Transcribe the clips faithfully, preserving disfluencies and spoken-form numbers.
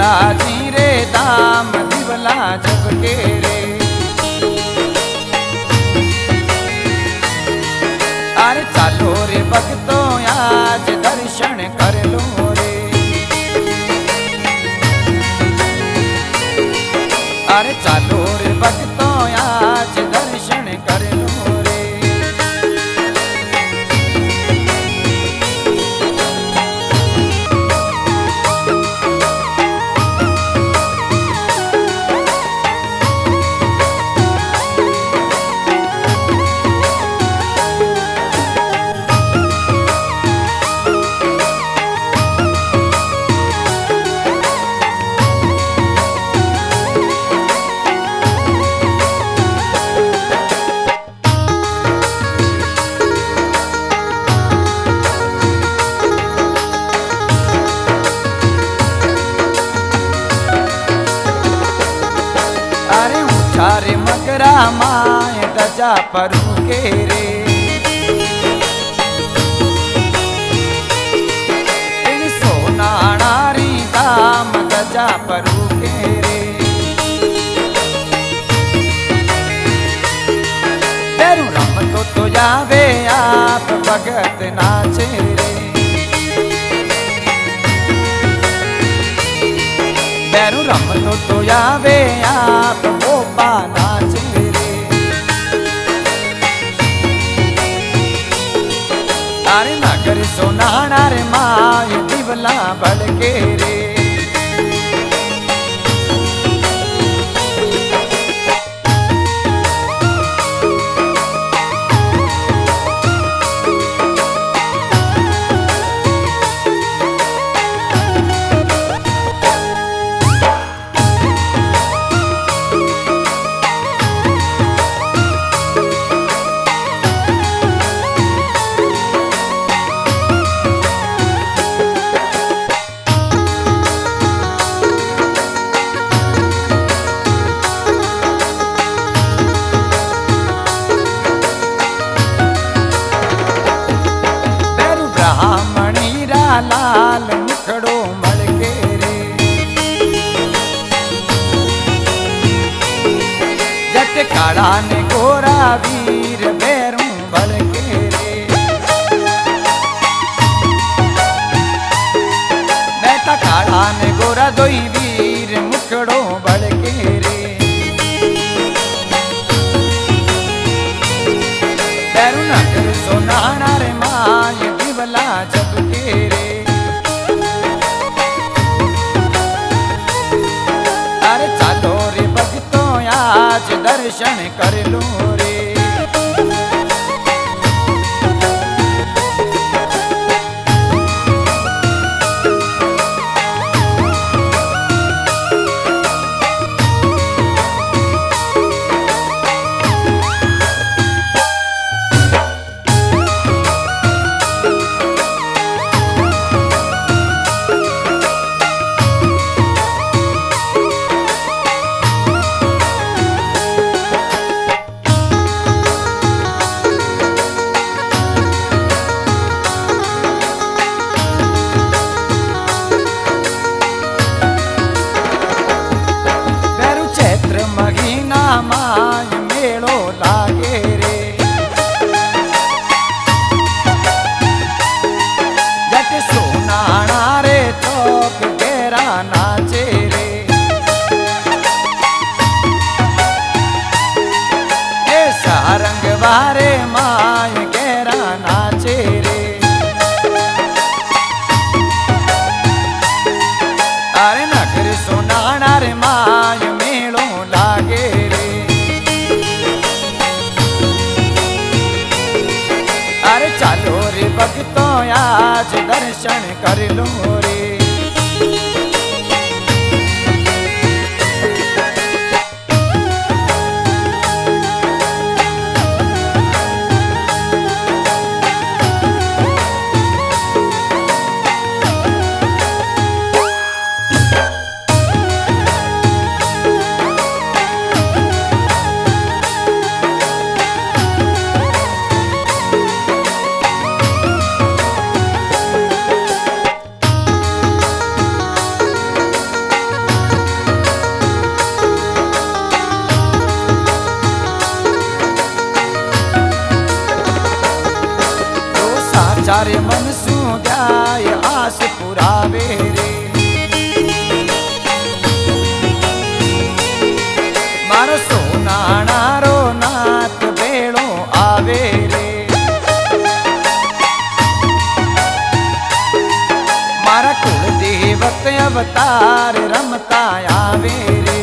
बालाजी रे दाम दिवला जब के रे। अरे चालो रे भक्तो आज दर्शन कर लो रे। अरे चालो रे भक्तो आज दर्शन कर लो रे। चारे मगरा माय दजा परू के रे। इन सोना नारी दाम दजा परू के रे। तेरू रम तो तो जावे आप भगत नाचे रे। तेरू रम तो तो जावे आप गोपा नाचे रे। अरे नगर सोनाना रे माय दिवला बड़के रे। लाल मुखड़ो मड़के रे। जट काड़ा ने गोरा वीर बैरू बड़के रे। बैठा काड़ा ने गोरा दोई वीर मुखड़ो बड़के रे। बैरू नगर सोनाना रे माय दिवला जब के रे। अरे चालो रे भक्तो आज दर्शन कर लो रे। महीना माय मेड़ो लागे रे। जट सोनाना रे चौक गेरा नाचे रे। ए सारंग वारे माय गेरा नाचे रे। अरे नगर सोनाना रे माय मेड़ो लागे रे। अरे चालो रे भक्तो आज दर्शन कर लो रे। ध्याय आस पुरावे रे। मारो सोनाणारो नाथ बेड़ो आवे रे। मारा कुल देवत अवतार रमता आवे रे।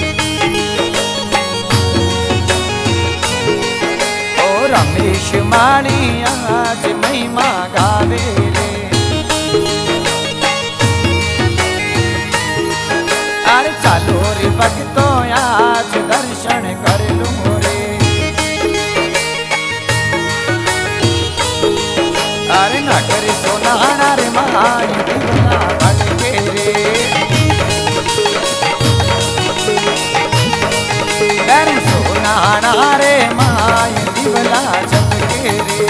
ओ रमेश माणी आज महिमा गावे रे। अरे चालो रे भक्तो आज दर्शन कर लूं रे। अरे नगर सोनाना रे माई दीवाना भटके रे। अरे सोनाना रे माई दीवाना झपके रे।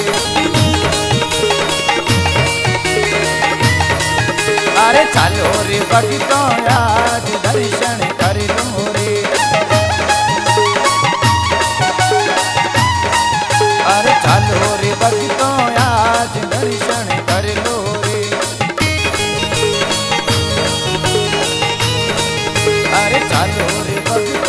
अरे चालो रे भक्तो आज दर्शन कर लूं रे। अरे चालो रे भक्तो आज दर्शन कर लो रे। अरे चालो रे भक्तो